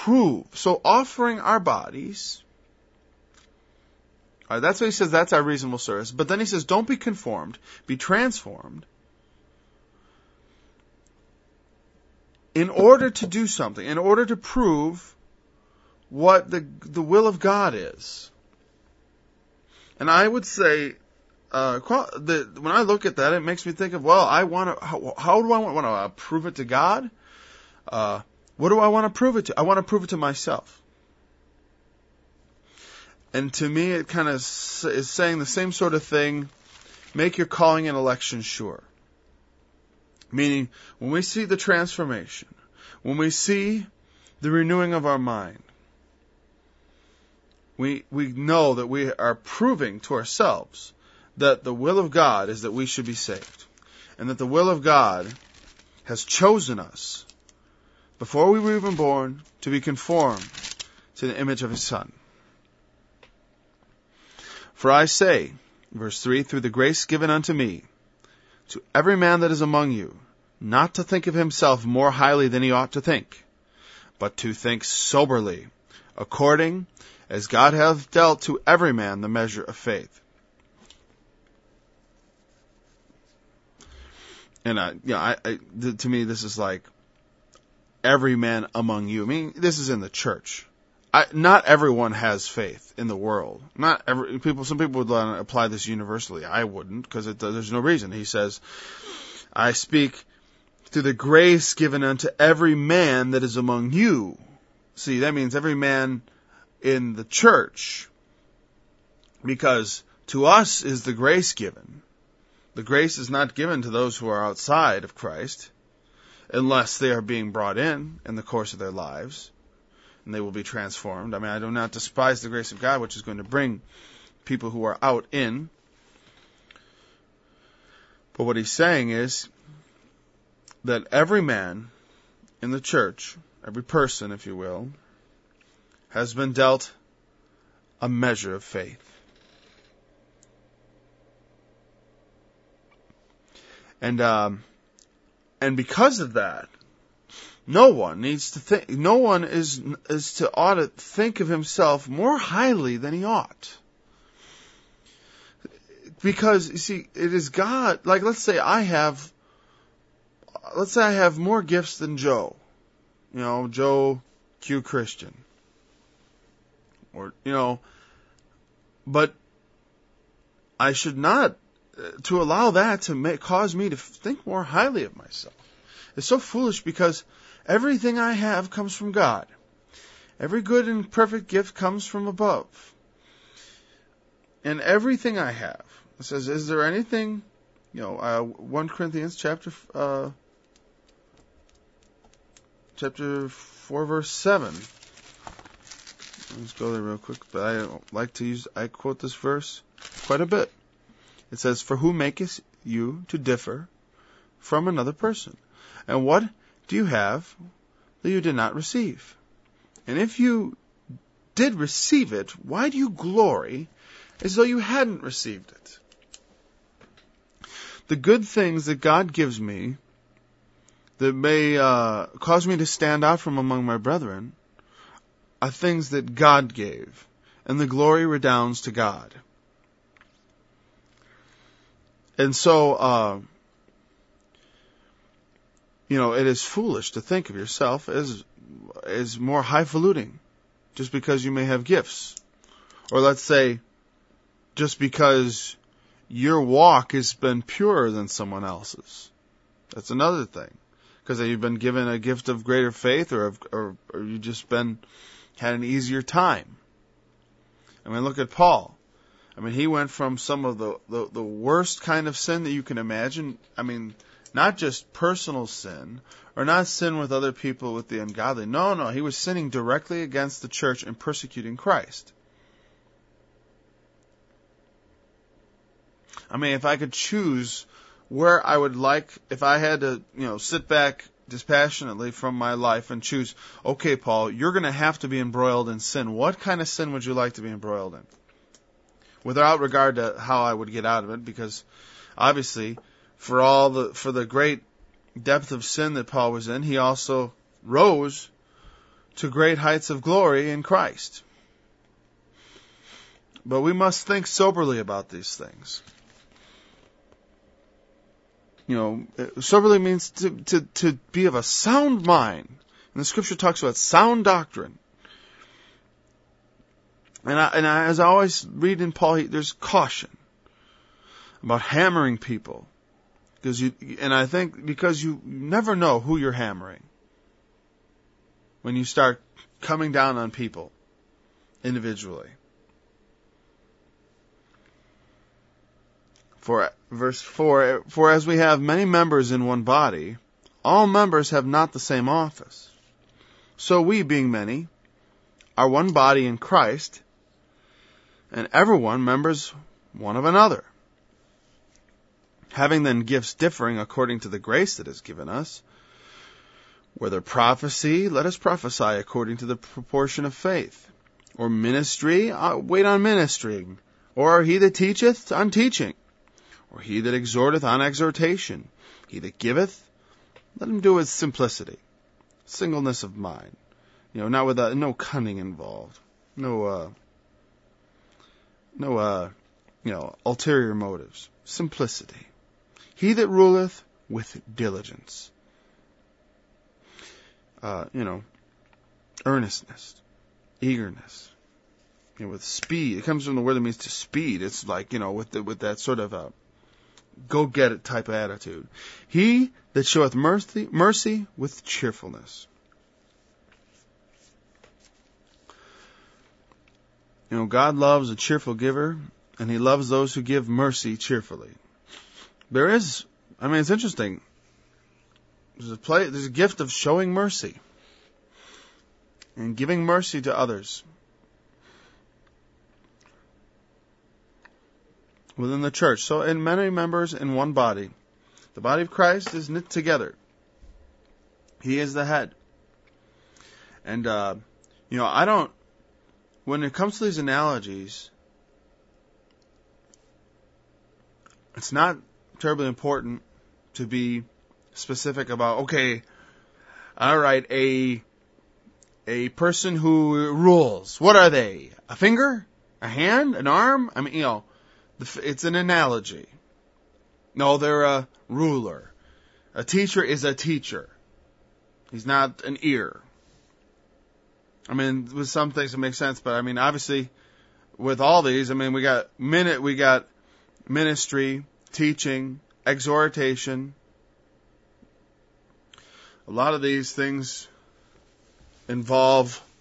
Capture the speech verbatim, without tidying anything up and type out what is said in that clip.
prove. So offering our bodies, all right, that's what he says, that's our reasonable service. But then he says, don't be conformed, be transformed, in order to do something, in order to prove what the the will of God is. And I would say, uh, the, when I look at that, it makes me think of, well, I want to, how, how do I want, want to uh, prove it to God? Uh, what do I want to prove it to? I want to prove it to myself. And to me, it kind of is saying the same sort of thing, make your calling and election sure. Meaning, when we see the transformation, when we see the renewing of our mind, we we know that we are proving to ourselves that the will of God is that we should be saved. And that the will of God has chosen us, before we were even born, to be conformed to the image of His Son. For I say, verse three, through the grace given unto me, to every man that is among you, not to think of himself more highly than he ought to think, but to think soberly, according as God hath dealt to every man the measure of faith. And I, you know, I, I, th- to me, this is like every man among you. I mean, this is in the church. I, not everyone has faith in the world. Not every people. Some people would uh, apply this universally. I wouldn't, because there's no reason. He says, "I speak through the grace given unto every man that is among you." See, that means every man in the church, because to us is the grace given. The grace is not given to those who are outside of Christ, unless they are being brought in in the course of their lives, and they will be transformed. I mean, I do not despise the grace of God, which is going to bring people who are out in. But what he's saying is that every man in the church, every person, if you will, has been dealt a measure of faith. And um, and because of that, no one needs to think. No one is is to ought to think of himself more highly than he ought. Because you see, it is God. Like, let's say I have, let's say I have more gifts than Joe. You know, Joe Q Christian. Or you know, but I should not. To allow that to make, cause me to think more highly of myself. It's so foolish, because everything I have comes from God. Every good and perfect gift comes from above. And everything I have, it says, is there anything, you know, uh, First Corinthians chapter, uh, chapter four, verse seven. Let's go there real quick, but I like to use, I quote this verse quite a bit. It says, "For who maketh you to differ from another person? And what do you have that you did not receive? And if you did receive it, why do you glory as though you hadn't received it?" The good things that God gives me that may uh, cause me to stand out from among my brethren are things that God gave, and the glory redounds to God. And so, uh, you know, it is foolish to think of yourself as as more highfalutin just because you may have gifts. Or let's say, just because your walk has been purer than someone else's. That's another thing. Because you've been given a gift of greater faith, or, or, or you've just been, had an easier time. I mean, look at Paul. I mean, he went from some of the, the, the worst kind of sin that you can imagine. I mean, not just personal sin, or not sin with other people, with the ungodly. No, no, he was sinning directly against the church and persecuting Christ. I mean, if I could choose where I would like, if I had to, you know, sit back dispassionately from my life and choose, okay, Paul, you're going to have to be embroiled in sin. What kind of sin would you like to be embroiled in? Without regard to how I would get out of it, because obviously, for all the for the great depth of sin that Paul was in, he also rose to great heights of glory in Christ. But we must think soberly about these things. You know, soberly means to, to, to be of a sound mind. And the scripture talks about sound doctrine. And, I, and I, as I always read in Paul, there's caution about hammering people. Because you, and I think because you never know who you're hammering when you start coming down on people individually. For verse four, for as we have many members in one body, all members have not the same office. So we, being many, are one body in Christ, and everyone members one of another. Having then gifts differing according to the grace that is given us, whether prophecy, let us prophesy according to the proportion of faith. Or ministry, uh, wait on ministering. Or he that teacheth, on teaching. Or he that exhorteth, on exhortation. He that giveth, let him do with simplicity. Singleness of mind. You know, not with uh, no cunning involved. No, uh, no, uh, you know, ulterior motives. Simplicity. He that ruleth with diligence. Uh, you know, earnestness, eagerness, you know, with speed. It comes from the word that means to speed. It's like, you know, with the, with that sort of a go get it type of attitude. He that showeth mercy, mercy with cheerfulness. You know, God loves a cheerful giver, and He loves those who give mercy cheerfully. There is, I mean, it's interesting. There's a play, there's a gift of showing mercy and giving mercy to others within the church. So, in many members in one body, the body of Christ is knit together. He is the head. And, uh, you know, I don't, when it comes to these analogies, it's not terribly important to be specific about, okay, all right, a a person who rules, what are they? A finger? A hand? An arm? I mean, you know, it's an analogy. No, they're a ruler. A teacher is a teacher. He's not an ear. I mean, with some things it makes sense, but I mean, obviously, with all these, I mean, we got minute, we got ministry, teaching, exhortation. A lot of these things involve